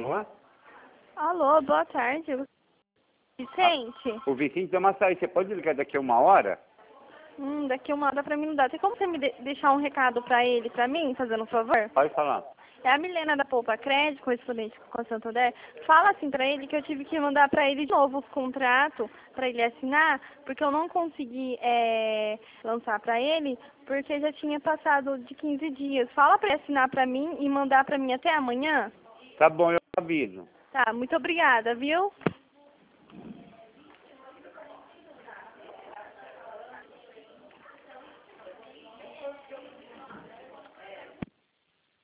Alô? Alô, boa tarde. Vicente? O Vicente deu uma saída. Você pode ligar daqui a 1 hora? Daqui 1 hora pra mim não dá. Tem como você me deixar um recado pra ele, pra mim, fazendo um favor? Pode falar. É a Milena da Poupa Crédito, correspondente com a Santander. Fala assim pra ele que eu tive que mandar pra ele de novo os contratos pra ele assinar, porque eu não consegui lançar pra ele, porque já tinha passado de 15 dias. Fala pra ele assinar pra mim e mandar pra mim até amanhã. Tá bom, eu aviso. Tá, muito obrigada, viu?